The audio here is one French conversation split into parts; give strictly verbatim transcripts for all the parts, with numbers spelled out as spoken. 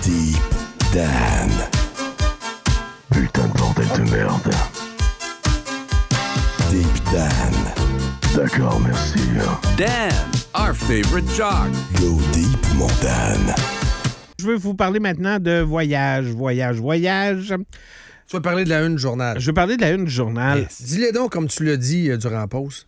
Deep Dan. Putain de bordel de merde. Deep Dan. D'accord, merci. Dan, our favorite jock. Go deep, mon Dan. Je veux vous parler maintenant de voyage, voyage, voyage. Tu vas parler de la une du journal. Je veux parler de la une du journal. Yes. Dis-les donc comme tu l'as dit euh, durant la pause.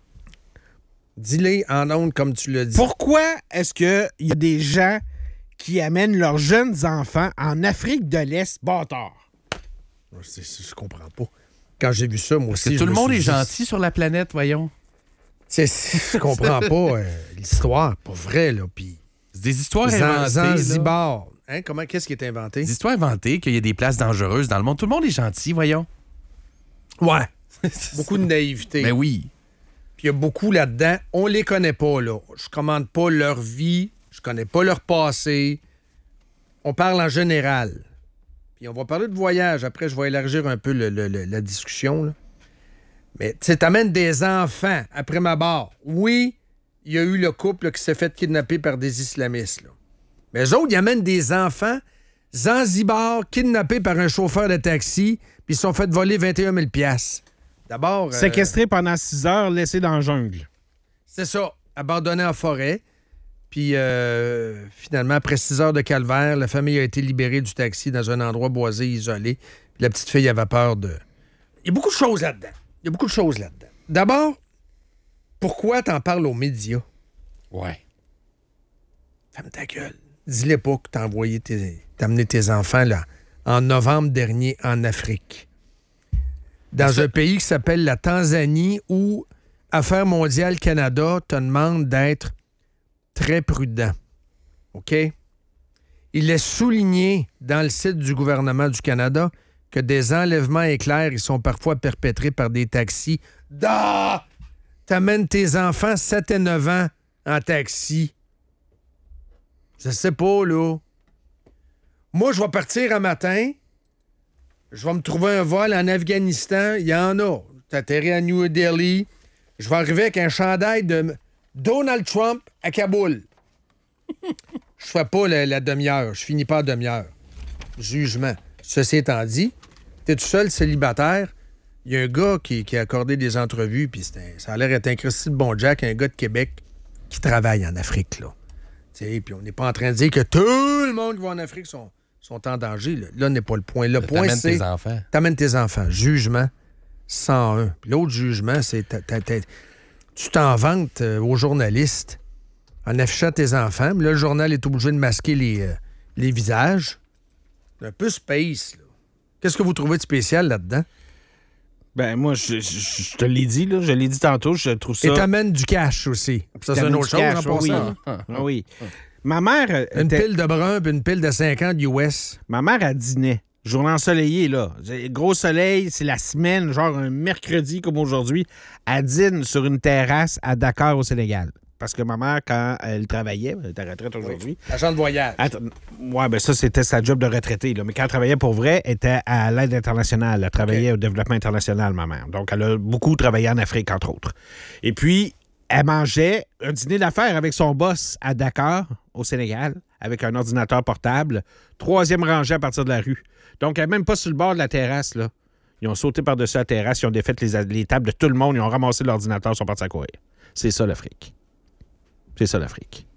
Dis-les en ondes comme tu l'as dit. Pourquoi est-ce qu'il y a des gens qui amènent leurs jeunes enfants en Afrique de l'Est, bâtard? Je, je, je comprends pas. Quand j'ai vu ça, moi Parce aussi... que tout je le me monde suis est dit, gentil sur la planète, voyons. C'est, c'est, je comprends pas euh, l'histoire, pas vrai, là. Puis C'est des histoires Zan- inventées. Zanzibar. Hein, comment, qu'est-ce qui est inventé? Des histoires inventées, qu'il y a des places dangereuses dans le monde. Tout le monde est gentil, voyons. Ouais. Beaucoup de naïveté. Mais oui. Puis il y a beaucoup là-dedans. On les connaît pas, là. Je commande pas leur vie. Je connais pas leur passé. On parle en général. Puis on va parler de voyage. Après, je vais élargir un peu le, le, le, la discussion, là. Mais tu sais, t'amènes des enfants après ma barre. Oui, il y a eu le couple là, qui s'est fait kidnapper par des islamistes, là. Mais eux autres, ils amènent des enfants Zanzibar kidnappés par un chauffeur de taxi puis ils se sont fait voler vingt et un mille dollars. D'abord... euh, Séquestrés pendant six heures, laissés dans la jungle. C'est ça, abandonné en forêt. Puis euh, finalement, après six heures de calvaire, la famille a été libérée du taxi dans un endroit boisé, isolé. Puis la petite fille avait peur de... Il y a beaucoup de choses là-dedans. Il y a beaucoup de choses là-dedans. D'abord, pourquoi t'en parles aux médias? Ouais. Ferme ta gueule. Dis-les pas que t'as envoyé tes... t'as amené tes enfants là, en novembre dernier en Afrique. Dans Ça... un pays qui s'appelle la Tanzanie où Affaires mondiales Canada te demande d'être très prudent. OK? Il est souligné dans le site du gouvernement du Canada que des enlèvements éclairs ils sont parfois perpétrés par des taxis. Da! T'amènes tes enfants sept et neuf ans en taxi. Je sais pas, là. Moi, je vais partir un matin. Je vais me trouver un vol en Afghanistan. Il y en a. T'atterris à New Delhi. Je vais arriver avec un chandail de Donald Trump à Kaboul. Je fais pas la, la demi-heure. Je finis pas à demi-heure. Jugement. Ceci étant dit, t'es tout seul, célibataire. Il y a un gars qui, qui a accordé des entrevues, puis ça a l'air d'être un Christy de bon Jack, un gars de Québec qui travaille en Afrique, là. Puis on n'est pas en train de dire que tout le monde qui va en Afrique sont, sont en danger. Là, là n'est pas le point. Le point, T'amènes c'est... tes enfants. T'amènes tes enfants. Jugement cent un. Puis l'autre jugement, c'est... T'a, t'a, t'a, tu t'en vantes euh, aux journalistes en affichant tes enfants. Mais là, le journal est obligé de masquer les, euh, les visages. C'est un peu space, là. Qu'est-ce que vous trouvez de spécial là-dedans? Ben, moi, je, je, je te l'ai dit, là. Je l'ai dit tantôt. Je trouve ça... Et t'amènes du cash aussi. Ça, c'est une autre chose, en passant. Oui. là. Ah oui. Ma mère... Une était- pile de brun puis une pile de cinquante U S. Ma mère, elle dînait. Journée ensoleillée, là. Gros soleil, c'est la semaine, genre un mercredi comme aujourd'hui. Elle dîne sur une terrasse à Dakar, au Sénégal. Parce que ma mère, quand elle travaillait, elle est à retraite aujourd'hui. Agent de voyage. Att- ouais, ben ça, c'était sa job de retraité. Là. Mais quand elle travaillait pour vrai, elle était à l'aide internationale. Elle travaillait OK. au développement international, ma mère. Donc, elle a beaucoup travaillé en Afrique, entre autres. Et puis, elle mangeait un dîner d'affaires avec son boss à Dakar, au Sénégal, avec un ordinateur portable, troisième rangée à partir de la rue. Donc, elle n'est même pas sur le bord de la terrasse, là. Ils ont sauté par-dessus la terrasse, ils ont défait les, les tables de tout le monde, ils ont ramassé l'ordinateur, ils sont partis à courir. C'est ça, l'Afrique. C'est ça, l'Afrique.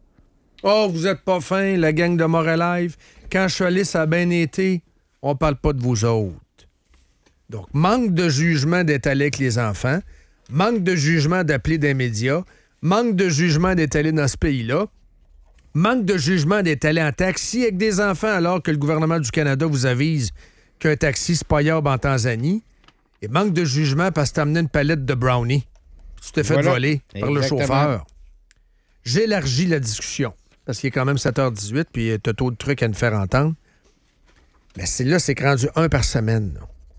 Oh, vous êtes pas fin, la gang de Moralive. Quand je suis allé, ça a bien été. On parle pas de vous autres. Donc, manque de jugement d'être allé avec les enfants, manque de jugement d'appeler des médias, manque de jugement d'être allé dans ce pays-là, manque de jugement d'être allé en taxi avec des enfants alors que le gouvernement du Canada vous avise qu'un taxi, c'est pas yable en Tanzanie, et manque de jugement parce que t'as amené une palette de brownies. Tu t'es fait Voilà. voler par le Exactement. chauffeur. J'élargis la discussion, parce qu'il est quand même sept heures dix-huit, puis t'as trop de trucs à nous faire entendre. Mais c'est là, c'est rendu un par semaine, là.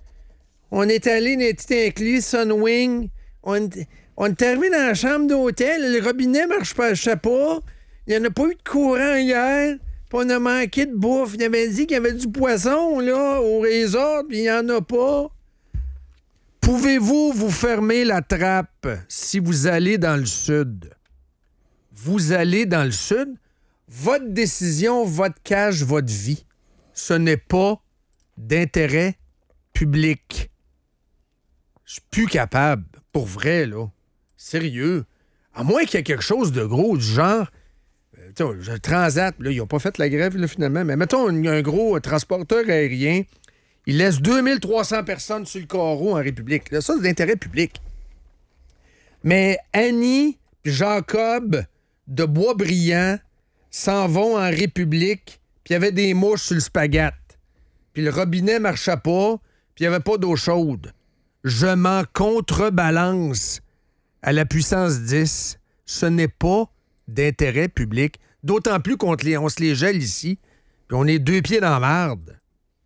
On est allé, on était inclus, Sunwing. On, on est arrivé dans la chambre d'hôtel, le robinet marche pas, je sais pas. Il n'y en a pas eu de courant hier. Puis on a manqué de bouffe. Il avait dit qu'il y avait du poisson, là, au resort, puis il n'y en a pas. Pouvez-vous vous fermer la trappe si vous allez dans le sud? Vous allez dans le sud, votre décision, votre cash, votre vie, ce n'est pas d'intérêt public. Je suis plus capable, pour vrai, là. Sérieux. À moins qu'il y ait quelque chose de gros du genre... Euh, je Transat, là, ils n'ont pas fait la grève, là, finalement, mais mettons un, un gros transporteur aérien, il laisse deux mille trois cents personnes sur le carreau en République. Là, ça, c'est d'intérêt public. Mais Annie et Jacob de Boisbriand s'en vont en République, puis il y avait des mouches sur le spaghette. Puis le robinet marchait pas, puis il n'y avait pas d'eau chaude. Je m'en contrebalance à la puissance dix. Ce n'est pas d'intérêt public. D'autant plus qu'on les, on se les gèle ici, puis on est deux pieds dans la marde.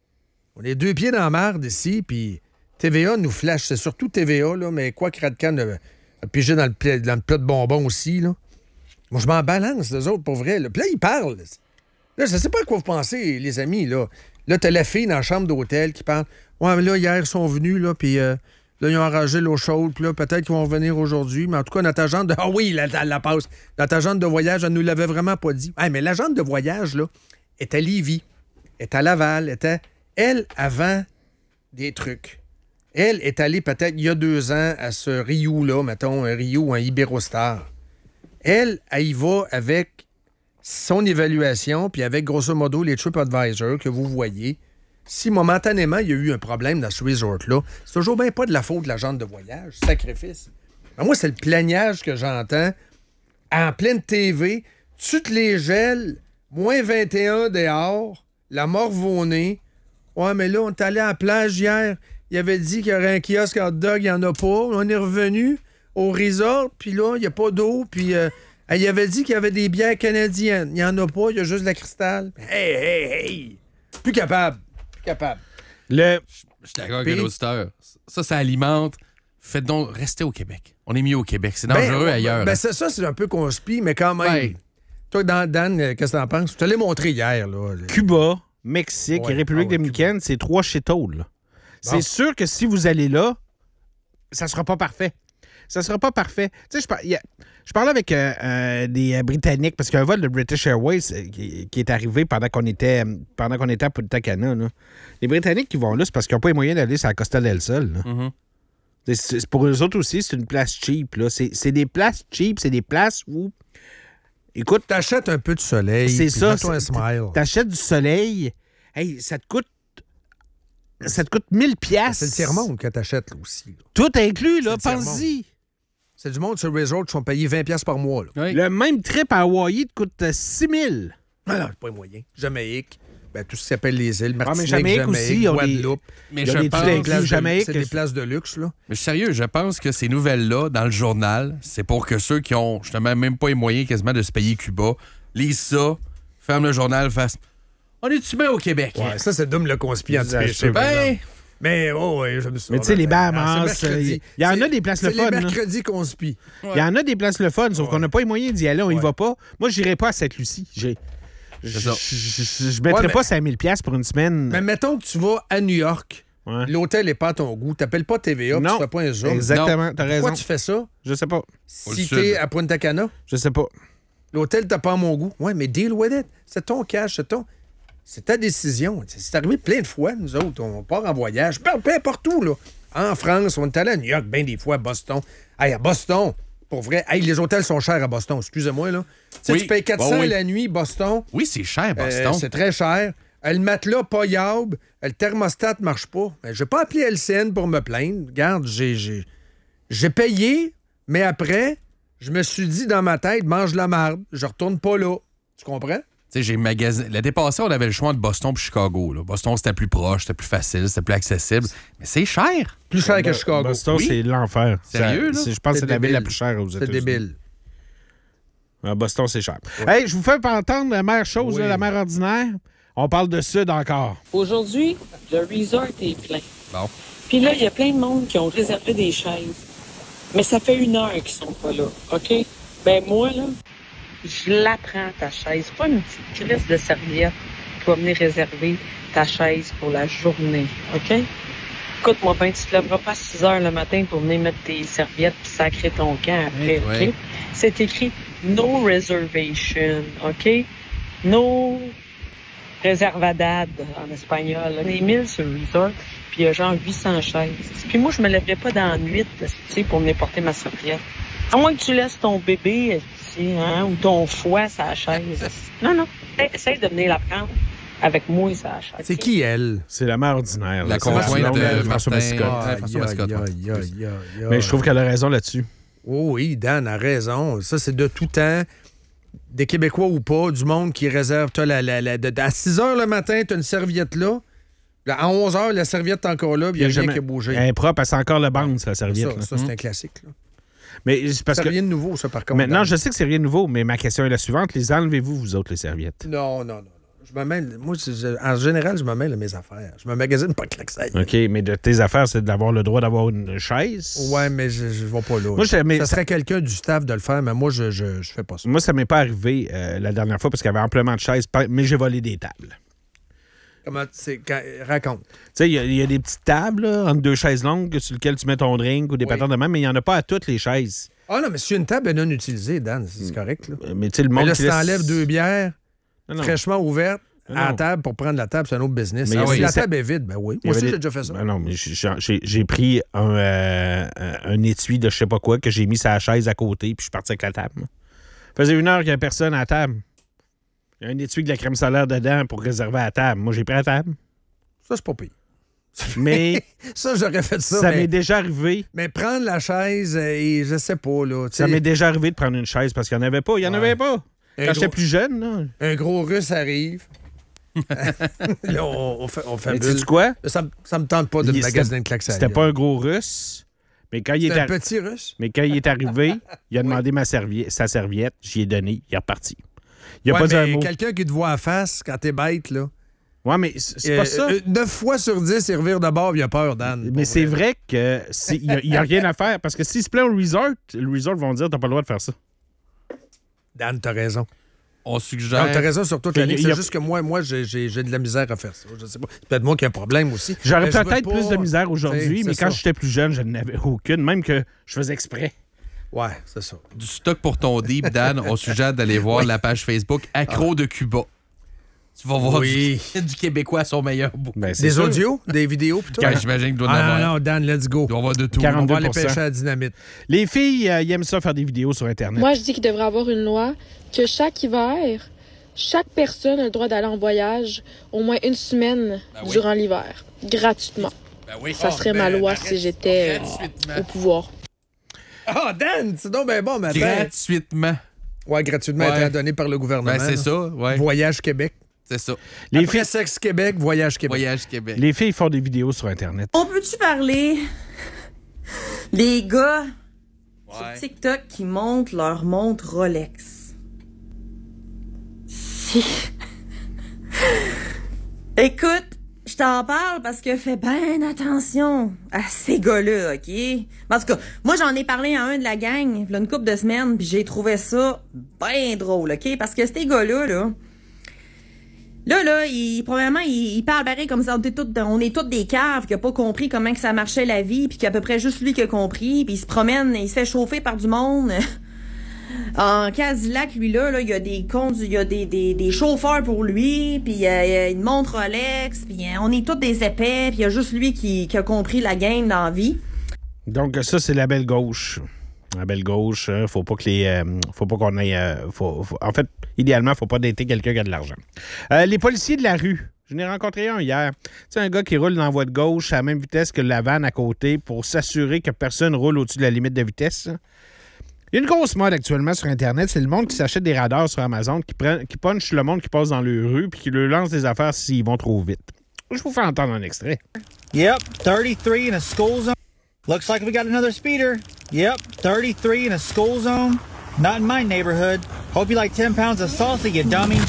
On est deux pieds dans la marde ici, puis T V A nous flash. C'est surtout T V A, là, mais quoi que Radcan a, a pigé dans le, pla- dans le plat de bonbons aussi, là. Moi, je m'en balance, les autres, pour vrai. Là. Puis là, ils parlent. Là, je sais pas à quoi vous pensez, les amis, là. Là, t'as la fille dans la chambre d'hôtel qui parle. Ouais, mais là, hier, ils sont venus, là, puis euh, là, ils ont arrangé l'eau chaude, puis là, peut-être qu'ils vont revenir aujourd'hui. Mais en tout cas, notre agente de... Ah oui, la, la, la passe. Notre agente de voyage, elle nous l'avait vraiment pas dit. Hey, mais l'agente de voyage, là, est à Lévis, est à Laval, était... Elle, avant des trucs. Elle est allée peut-être il y a deux ans à ce Rio-là, mettons, un Rio ou un Iberostar. Elle, elle y va avec son évaluation, puis avec, grosso modo, les TripAdvisor que vous voyez. Si momentanément, il y a eu un problème dans ce resort-là, c'est toujours bien pas de la faute de l'agente de voyage, sacrifice. Mais moi, c'est le plaignage que j'entends en pleine T V. Tu te les gèles, moins vingt et un dehors, la morve au nez. Ouais, mais là, on est allé à la plage hier. Il avait dit qu'il y aurait un kiosque hot dog, il n'y en a pas. On est revenu au resort, puis là, il n'y a pas d'eau, puis... Euh, il avait dit qu'il y avait des bières canadiennes. Il n'y en a pas, il y a juste de la Cristal. Hey, hey, hey! Plus capable. Plus capable. Le... Je suis d'accord avec l'auditeur. Ça, ça alimente. Faites donc rester au Québec. On est mieux au Québec. C'est dangereux ben, ailleurs. Ben, hein. c'est ça, c'est un peu conspi, mais quand même. Ouais. Toi, Dan, Dan, qu'est-ce que t'en penses? Je te l'ai montré hier. Là. Cuba, Mexique Ouais, et République ah ouais, dominicaine, c'est trois shitholes. Bon. C'est sûr que si vous allez là, ça sera pas parfait. Ça sera pas parfait. Tu sais, je, par... a... je parlais avec euh, euh, des euh, Britanniques, parce qu'il y a un vol de British Airways euh, qui, qui est arrivé pendant qu'on était pendant qu'on était à Punta Cana. Là. Les Britanniques qui vont là, c'est parce qu'ils n'ont pas les moyens d'aller sur la Costa del Sol. Là. Mm-hmm. C'est, c'est, pour eux autres aussi, c'est une place cheap. Là. C'est, c'est des places cheap, c'est des places où... Écoute... T'achètes un peu de soleil. C'est ça. Mets-toi un smile. T'achètes du soleil. Hey, ça te coûte... Ça te coûte mille piastres. C'est le tiers-monde que t'achètes, là, aussi. Là. Tout inclus, là, C'est le pense-y. C'est du monde sur le resort qui sont payés vingt piastres par mois. Là. Oui. Le même trip à Hawaii te coûte six mille. Ah non, pas moyen. Jamaïque, ben, tout ce qui s'appelle les îles, Ah, mais Martinique, Jamaïque Jamaïque, aussi, ils ont des- Guadeloupe. Mais Il y a je des pense... trucs Places de- Jamaïque, c'est des places de luxe, là. Mais je suis sérieux, je pense que ces nouvelles-là, dans le journal, c'est pour que ceux qui ont justement même pas les moyens quasiment de se payer Cuba, lisent ça, ferment le journal, fassent « On est-tu bien au Québec? hein? » Ouais, ça, c'est Dom le conspire Vous anti-péché. par Ben, exemple. Mais, oh, ouais, j'aime ça. Mais tu sais, les Ben, Bahamas, c'est mercredi. il y en a C'est- des places le c'est fun, les là. mercredis qu'on se pie. Il y en a des places le fun, sauf Ouais. qu'on n'a pas les moyens d'y aller, on y Ouais. va pas. Moi, j'irai pas à Sainte-Lucie. J'ai... Je, ça. je, je- je mettrais Ouais, mais- pas cinq mille piastres pour une semaine. Mais mettons que tu vas à New York, Ouais. l'hôtel n'est pas à ton goût, t'appelles pas T V A, puis Non. tu fais pas un zoom. Exactement, t'as raison. Pourquoi tu fais ça? Je sais pas. Au Si sud. t'es à Punta Cana, Je sais pas. l'hôtel t'as pas à mon goût. Ouais, mais deal with it. C'est ton cash, c'est ton... C'est ta décision. C'est arrivé plein de fois, nous autres. On part en voyage, peu, peu importe où, là. En France, on est allé à New York, bien des fois, à Boston. Hey, à Boston, pour vrai, hey, les hôtels sont chers à Boston, excusez-moi, là. Tu sais, Oui. tu payes quatre cents Bon, oui. la nuit, Boston. Oui, c'est cher, Euh, Boston. c'est très cher. Euh, Le matelas, pas yaub. Euh, Le thermostat marche pas. Euh, Je vais pas appeler L C N pour me plaindre. Regarde, j'ai, j'ai, j'ai payé, mais après, je me suis dit dans ma tête, mange la marde, je retourne pas là. Tu comprends? Tu sais, j'ai magasiné. L'année passée, on avait le choix entre Boston et Chicago. Là. Boston, c'était plus proche, c'était plus facile, c'était plus accessible. Mais c'est cher. Plus cher que Chicago. Boston, Oui. c'est l'enfer. Sérieux, Ça- là? c'est- Je pense que C'est c'est la ville la débile. plus chère aux C'est États-Unis. débile. À Boston, c'est cher. Hey, je vous fais pas entendre la mère chose, Oui. là, la mère ordinaire. On parle de Sud encore. Aujourd'hui, le resort est plein. Bon. Puis là, il y a plein de monde qui ont réservé des chaises. Mais ça fait une heure qu'ils sont pas là, OK? Ben moi, là, je la prends, ta chaise. Pas une petite crise de serviette qui va venir réserver ta chaise pour la journée, OK? Écoute-moi bien, tu te lèveras pas à six heures le matin pour venir mettre tes serviettes puis sacrer ton camp après, Ouais. OK? C'est écrit « No reservation », OK? No reservadad en espagnol. là. Des mille sur le resort, puis il y a genre huit cents chaises. Puis moi, je me lèverais pas dans la nuit, tu sais, pour venir porter ma serviette. À moins que tu laisses ton bébé, tu sais, hein, ou ton foie sur la chaise. Non, non. Essaye de venir la prendre avec moi, sur la chaise. C'est qui, elle? C'est la mère ordinaire. La là. C'est conjointe blonde de François Martin. Mascotte. Ah, François Mascotte, ouais. aïe, aïe, aïe, aïe. Mais je trouve qu'elle a raison là-dessus. Oh oui, Dan a raison. Ça, c'est de tout temps. Des Québécois ou pas, du monde qui réserve. T'as la, la, la, de- à six heures le matin, tu as une serviette là. Là, à onze heures, la serviette est encore là, puis il n'y a rien jamais- qui a bougé. Elle est propre, elle sent encore le bande, sa serviette. ça, là. ça, c'est un classique. Là. Mais c'est parce C'est que. rien de nouveau, ça, par contre. Maintenant, Dan. je sais que c'est rien de nouveau, mais ma question est la suivante. Les enlevez-vous, vous autres, les serviettes? Non, non, non. non. Je me mêle. Moi, c'est- je- en général, je me mêle à mes affaires. Je me magasine pas que ça. OK, mais de tes affaires, c'est d'avoir le droit d'avoir une chaise? Ouais, mais je, je vais pas là. Moi, je- mais ça ça- serait quelqu'un du staff de le faire, mais moi, je, je, je fais pas ça. Moi, ça m'est pas arrivé euh, la dernière fois parce qu'il y avait amplement de chaises, pa- mais j'ai volé des tables. Comment c'est quand- raconte. Tu sais, il y, a- il y a des petites tables là, entre deux chaises longues sur lesquelles tu mets ton drink ou des Oui. patins de même, mais il n'y en a pas à toutes les chaises. Ah non, mais si une table est non utilisée, Dan, c'est c'est correct. Là. Euh, Mais tu sais, le Mais monde là, qui si laisse- t'enlèves deux bières Non, non. fraîchement ouvertes Non, à la non. table pour prendre la table, c'est un autre business. Mais Ah il y si avait la des- table est vide, ben oui. Il y Moi avait aussi, des- j'ai déjà fait ça. Ben non, mais j'ai- j'ai j'ai pris un, euh, un- un étui de je sais pas quoi que j'ai mis sur la chaise à côté, puis je suis parti avec la table. Ça faisait une heure qu'il n'y avait personne à la table. Il y a un étui avec de la crème solaire dedans pour réserver à la table. Moi, j'ai pris la table. Ça, c'est pas pire. Mais Ça, j'aurais fait ça. ça mais, m'est déjà arrivé. mais prendre la chaise, euh, et je sais pas, là. tu Ça sais, m'est déjà arrivé de prendre une chaise parce qu'il n'y en avait pas. Il n'y en Ouais. avait pas. Un Quand j'étais gros- plus jeune, là. un gros russe arrive. Là, on, on fait, on fait Mais bulle. tu sais quoi? Ça, me- ça me tente pas de Il- me magasiner une claque sur la C'était gueule. pas un gros russe. Mais quand, il est C'est un arri- petit russe. mais quand il est arrivé, il a demandé ma serviette, sa serviette. J'y ai donné. Il est reparti. Il a Ouais, pas dit un mais mot. quelqu'un qui te voit à face quand t'es bête, là. Ouais, mais c'est c'est Euh, pas ça. euh, Neuf fois sur dix, il revire de bord, il a peur, Dan. Mais Pour c'est vrai que c'est- il n'y a, rien à faire. Parce que s'il se plaît au resort, le resort vont dire t'as pas le droit de faire ça. Dan, t'as raison. On Non, suggère. t'as raison sur toute Il y la a- ligne. il y a- C'est juste que moi, moi j'ai, j'ai- j'ai de la misère à faire ça. Je sais pas. C'est peut-être moi qui ai un problème aussi. J'aurais Mais je veux peut-être pas- plus de misère aujourd'hui, T'sais, mais c'est quand ça. j'étais plus jeune, je n'avais aucune, même que je faisais exprès. Ouais, c'est ça. Du stock pour ton deep, Dan, on suggère d'aller voir la page Facebook Accro de Cuba. Tu vas voir Oui. du, du Québécois à son meilleur bout. Ben, c'est Des sûr. audios, des vidéos, plutôt. Quand j'imagine qu'il doit en Ah avoir. non, non, Dan, let's go. Il doit y avoir de tout. quarante. On va aller quarante-deux pour cent. pêcher à la dynamite. Les filles, euh, ils aiment ça faire des vidéos sur Internet. Moi, je dis qu'il devrait avoir une loi que chaque hiver, chaque personne a le droit d'aller en voyage au moins une semaine Ben oui. durant l'hiver, gratuitement. Ben oui. Ça serait ben, ma loi arrête, si j'étais euh, gratuitement. au pouvoir. Ah, Dan, c'est donc bien bon, matin. Gratuitement. Ouais, gratuitement Ouais. étant donné par le gouvernement. Ben, c'est là. ça, ouais. Voyage Québec. C'est ça. Les Après filles, Sexe Québec, Voyage Québec. Voyage Québec. les filles font des vidéos sur Internet. On peut-tu parler des gars Ouais. sur TikTok qui montent leur montre Rolex? Si. Écoute, je t'en parle parce que fais bien attention à ces gars-là, OK? En tout cas, moi, j'en ai parlé à un de la gang, il y a une couple de semaines, puis j'ai trouvé ça bien drôle, OK? Parce que ces gars-là, là, Là, là, il, probablement, il, il parle pareil comme ça. On est toutes, on est toutes des caves qui n'ont pas compris comment que ça marchait la vie, puis qu'à peu près juste lui qui a compris, puis il se promène, il se fait chauffer par du monde. En Cadillac, lui, là, là, il y a des comptes, il y a des, des, des chauffeurs pour lui, puis euh, il y a une montre Rolex, puis euh, on est tous des épais, puis il y a juste lui qui, qui a compris la game dans la vie. Donc, ça, c'est la belle gauche. La belle gauche, euh, faut pas que les. euh, faut pas qu'on ait. euh, faut, faut- en fait, idéalement, faut pas dater quelqu'un qui a de l'argent. Euh, les policiers de la rue. Je n'ai rencontré un hier. Tu sais, un gars qui roule dans la voie de gauche à la même vitesse que la vanne à côté pour s'assurer que personne roule au-dessus de la limite de vitesse. Il y a une grosse mode actuellement sur Internet, c'est le monde qui s'achète des radars sur Amazon, qui, prend, qui punch le monde qui passe dans les rues puis qui leur lance des affaires s'ils vont trop vite. Je vous fais entendre un extrait. Yep, thirty-three in a school zone. Looks like we got another speeder. Yep, thirty-three in a school zone. Not in my neighborhood. Hope you like ten pounds of salsa, you dummy.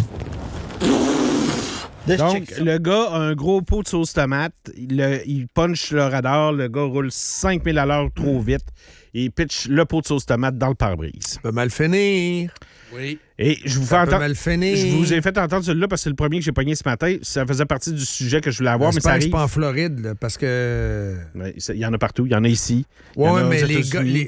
This Donc, chick- le gars a un gros pot de sauce tomate. Il, le- il punch le radar. Le gars roule cinq mille à l'heure trop vite. Et il pitch le pot de sauce tomate dans le pare-brise. Ça peut mal finir. Oui. Et je vous fais Ça peut entendre. mal finir. Je vous ai fait entendre celui-là parce que c'est le premier que j'ai pogné ce matin. Ça faisait partie du sujet que je voulais avoir, mais ça J'espère que c'est arrive. pas en Floride, là, parce que... Ouais, ça- il y en a partout. Il y en a ici. Il y Ouais, en a aux mais les États-Unis. gars... Les...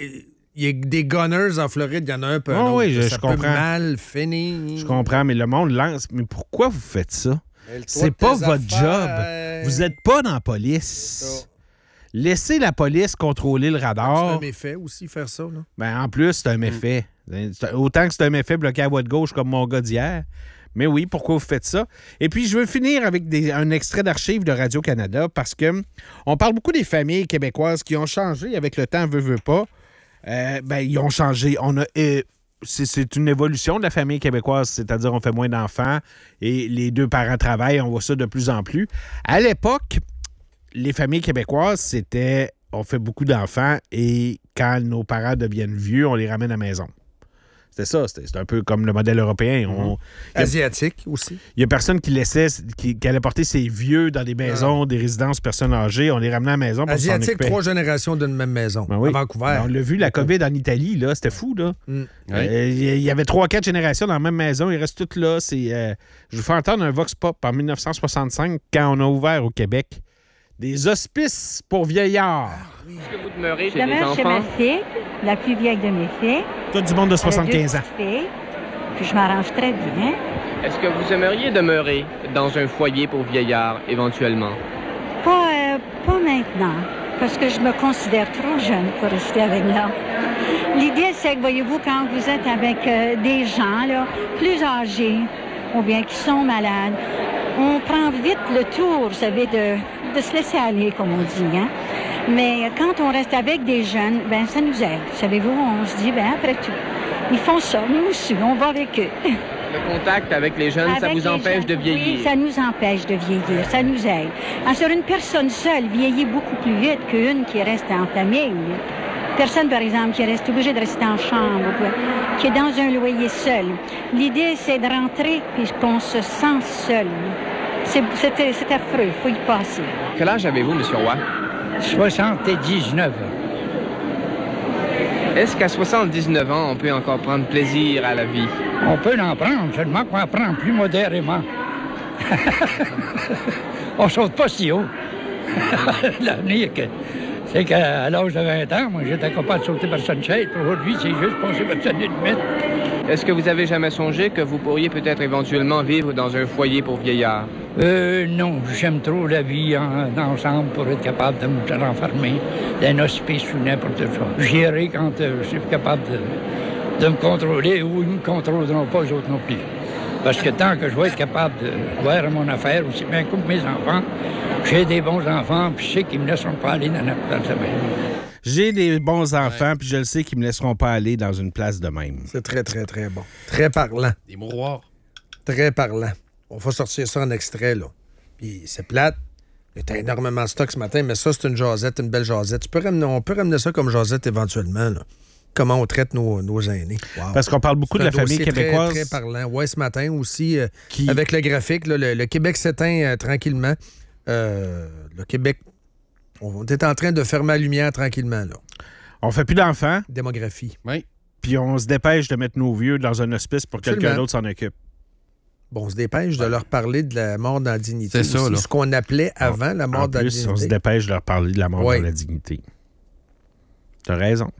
il y a des gunners en Floride, il y en a un peu. Oh, oui, je, ça je peut comprends. mal finir. Je comprends, mais le monde lance. Mais pourquoi vous faites ça? Mêle-toi C'est de pas tes votre affaires. job. Vous n'êtes pas dans la police. Laissez la police contrôler le C'est radar. un méfait aussi, faire ça. Là. Ben, en plus, c'est un méfait. C'est- Autant que c'est un méfait bloqué à voie de gauche comme mon gars d'hier. Mais oui, pourquoi vous faites ça? Et puis, je veux finir avec des- un extrait d'archives de Radio-Canada parce que on parle beaucoup des familles québécoises qui ont changé avec le temps, veut, veut pas. Euh, ben, ils ont changé. On a... euh, c'est, c'est une évolution de la famille québécoise, c'est-à-dire on fait moins d'enfants et les deux parents travaillent, on voit ça de plus en plus. À l'époque, les familles québécoises, c'était on fait beaucoup d'enfants et quand nos parents deviennent vieux, on les ramène à la maison. C'était ça, c'était, c'était un peu comme le modèle européen. On, Asiatique aussi. il n'y a personne qui laissait, qui, qui allait porter ses vieux dans des maisons, des résidences personnes âgées. On les ramenait à la maison pour s'en Asiatique, occuper. trois générations d'une même maison. Ben oui. À Vancouver. Ben, on l'a vu, la COVID en Italie, là, c'était fou, là. Mm. Euh, Il y avait trois, quatre générations dans la même maison. Ils restent toutes là. C'est, euh, je vous fais entendre un Vox Pop en dix-neuf cent soixante-cinq, quand on a ouvert au Québec des hospices pour vieillards. Est-ce que vous demeurez Je chez des demeure chez ma enfants? fille, la plus vieille de mes filles. Tout du monde de Elle a soixante-quinze deux ans. petites filles, puis je m'arrange très bien. Est-ce que vous aimeriez demeurer dans un foyer pour vieillards, éventuellement? Pas, euh, pas maintenant, parce que je me considère trop jeune pour rester avec là. L'idée, c'est que, voyez-vous, quand vous êtes avec euh, des gens là, plus âgés ou bien qui sont malades, on prend vite le tour, vous savez, de, de se laisser aller, comme on dit, hein? Mais quand on reste avec des jeunes, ben ça nous aide. Savez-vous, on se dit, ben après tout, ils font ça, nous aussi, on va avec eux. Le contact avec les jeunes, ça Avec vous les empêche jeunes, de vieillir? Oui, ça nous empêche de vieillir, ça nous aide. Alors, sur une personne seule vieillit beaucoup plus vite qu'une qui reste en famille. Personne, par exemple, qui reste obligée de rester en chambre, ou qui est dans un loyer seul. L'idée, c'est de rentrer puis qu'on se sent seul. C'est, c'est, c'est affreux, il faut y passer. Quel âge avez-vous, M. Roy? soixante-dix-neuf. Est-ce qu'à soixante-dix-neuf ans, on peut encore prendre plaisir à la vie? On peut en prendre, seulement qu'on en prend plus modérément. On saute pas si haut. L'avenir, que, c'est qu'à l'âge de vingt ans, moi, j'étais capable de sauter personne chaise. Aujourd'hui, c'est juste passer personne de limite. Est-ce que vous avez jamais songé que vous pourriez peut-être éventuellement vivre dans un foyer pour vieillards? Euh, non, j'aime trop la vie en, ensemble pour être capable de me renfermer d'un hospice ou n'importe quoi. J'irai quand euh, je suis capable de, de me contrôler ou ils ne me contrôleront pas, les autres non plus. Parce que tant que je vais être capable de voir mon affaire, aussi bien comme mes enfants, j'ai des bons enfants, puis je sais qu'ils ne me laisseront pas aller dans notre place de même. J'ai des bons enfants, puis je le sais qu'ils ne me laisseront pas aller dans une place de même. C'est très, très, très bon. Très parlant. Des mouroirs. Très parlant. On va sortir ça en extrait, là. Puis c'est plate. Il y a énormément de stock ce matin, mais ça, c'est une jasette, une belle jasette. Tu peux ramener, on peut ramener ça comme jasette éventuellement, là. Comment on traite nos, nos aînés. Wow. Parce qu'on parle beaucoup C'est de la un famille dossier québécoise. Très, très parlant. Oui, ce matin aussi, euh, Qui- avec le graphique, là, le, le Québec s'éteint euh, tranquillement. Euh, le Québec, on est en train de fermer la lumière tranquillement, là. On fait plus d'enfants, Démographie. Oui. puis on se dépêche de mettre nos vieux dans un hospice pour que quelqu'un Absolument. d'autre s'en occupe. Bon, on se dépêche de leur parler de la mort dans la dignité. C'est ça, aussi, là. ce qu'on appelait avant la mort En dans la plus, dignité. on se dépêche de leur parler de la mort Oui. dans la dignité. T'as raison.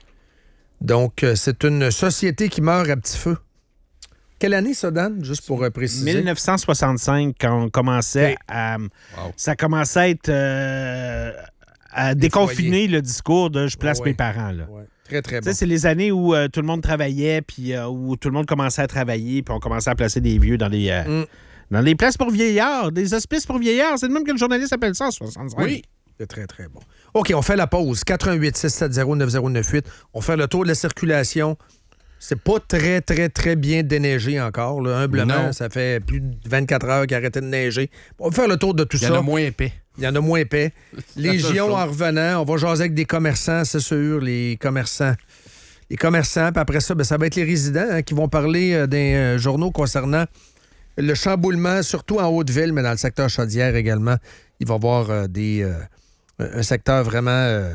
Donc, euh, c'est une société qui meurt à petit feu. Quelle année ça, Dan? Juste pour euh, préciser. dix-neuf cent soixante-cinq, quand on commençait Ok. à... Wow. Ça commençait à être... euh, à déconfiner le discours de « je place Ouais, ouais. mes parents ». Là. Ouais. Très, très Tu bon. sais, c'est les années où euh, tout le monde travaillait, puis euh, où tout le monde commençait à travailler, puis on commençait à placer des vieux dans les, euh, Mm. dans les places pour vieillards, des hospices pour vieillards. C'est le même que le journaliste appelle ça en soixante-cinq. Oui. C'est très, très bon. OK, on fait la pause. quatre un huit six sept zéro neuf zéro neuf huit. On fait le tour de la circulation. C'est pas très, très, très bien déneigé encore. Là. Humblement, Non. ça fait plus de vingt-quatre heures qu'il a arrêté de neiger. On va faire le tour de tout Il y ça. en a moins épais. Il y en a moins épais. Légion chose. en revenant. On va jaser avec des commerçants, c'est sûr, les commerçants. Les commerçants, puis après ça, ben, ça va être les résidents hein, qui vont parler euh, des euh, journaux concernant le chamboulement, surtout en Haute-Ville, mais dans le secteur Chaudière également. Il va y avoir euh, des, euh, un secteur vraiment euh,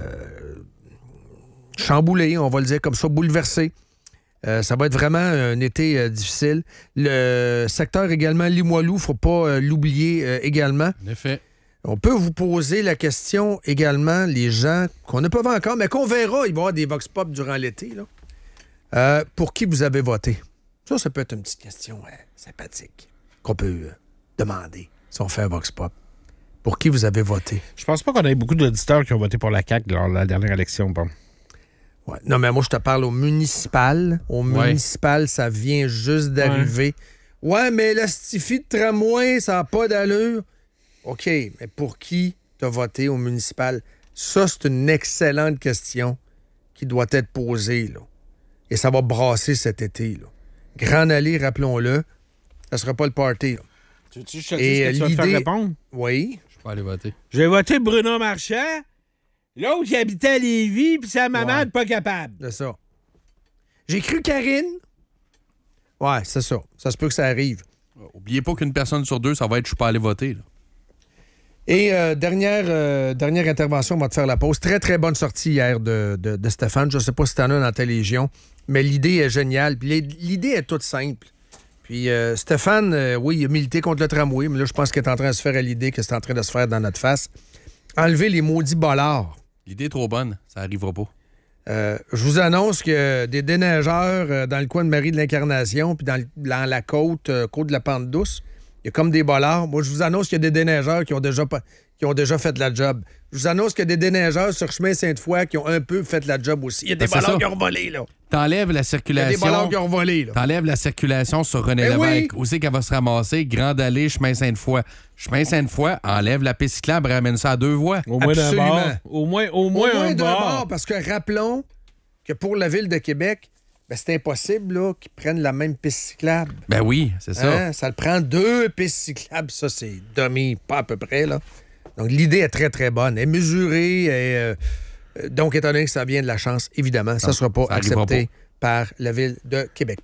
chamboulé, on va le dire comme ça, bouleversé. Euh, ça va être vraiment un été euh, difficile. Le secteur également Limoilou, il ne faut pas euh, l'oublier euh, également. En effet. On peut vous poser la question également, les gens qu'on n'a pas vu encore, mais qu'on verra, il va y avoir des vox pop durant l'été. Là. Euh, pour qui vous avez voté? Ça, ça peut être une petite question euh, sympathique qu'on peut euh, demander si on fait un vox pop. Pour qui vous avez voté? Je pense pas qu'on ait beaucoup d'auditeurs qui ont voté pour la C A Q lors de la dernière élection. Bon. Ouais. Non, mais moi, je te parle au municipal. Au Ouais. municipal, ça vient juste d'arriver. Ouais, ouais mais la stifie de tramway, ça n'a pas d'allure. OK, mais pour qui tu as voté au municipal? Ça, c'est une excellente question qui doit être posée, là. Et ça va brasser cet été, là. Grande Allée, rappelons-le, ça sera pas le party, là. Tu veux que je te dise Et que tu vas te faire l'idée- répondre? Oui. Je peux aller voter. J'ai voté Bruno Marchand, l'autre qui habitait à Lévis, puis sa maman Ouais. n'est pas capable. C'est ça. J'ai cru Karine. Ouais, c'est ça. Ça se peut que ça arrive. Oubliez pas qu'une personne sur deux, ça va être je suis pas allé voter. Là. Et euh, dernière, euh, dernière intervention, on va te faire la pause. Très, très bonne sortie hier de, de, de Stéphane. Je ne sais pas si tu en as dans ta Légion, mais l'idée est géniale. Puis l'idée est toute simple. Puis euh, Stéphane, euh, oui, il a milité contre le tramway, mais là, je pense qu'il est en train de se faire à l'idée que c'est en train de se faire dans notre face. Enlever les maudits bollards. L'idée est trop bonne, ça arrivera pas. Euh, je vous annonce que des déneigeurs euh, dans le coin de Marie de l'Incarnation, puis dans, le- dans la côte, euh, côte de la Pente Douce, il y a comme des bollards. Moi, je vous annonce qu'il y a des déneigeurs qui ont déjà, pas- qui ont déjà fait la job. Je vous annonce qu'il y a des déneigeurs sur chemin Sainte-Foy qui ont un peu fait la job aussi. Il y a des Ben, c'est bollards ça. qui ont revolé, là. T'enlèves la Il y a des circulation. bollards qui ont revolé, là. T'enlèves la circulation sur René Ben Lévesque. oui. Où c'est qu'elle va se ramasser? Grande Allée, chemin Sainte-Foy. Chemin Sainte-Foy, enlève la piste cyclable, ramène ça à deux voies. Au moins d'un Absolument. bord. Au moins, au Au moins, moins un d'un bord. bord, parce que rappelons que pour la Ville de Québec, ben, c'est impossible là, qu'ils prennent la même piste cyclable. Ben oui, c'est ça. Hein? Ça le prend deux pistes cyclables. Ça, c'est dummy, pas à peu près. Là. Donc, l'idée est très, très bonne. Elle est mesurée. Et, euh, donc, étant donné que ça vient de la chance, évidemment, ça ne Non, sera pas ça arrivera accepté par la Ville de Québec.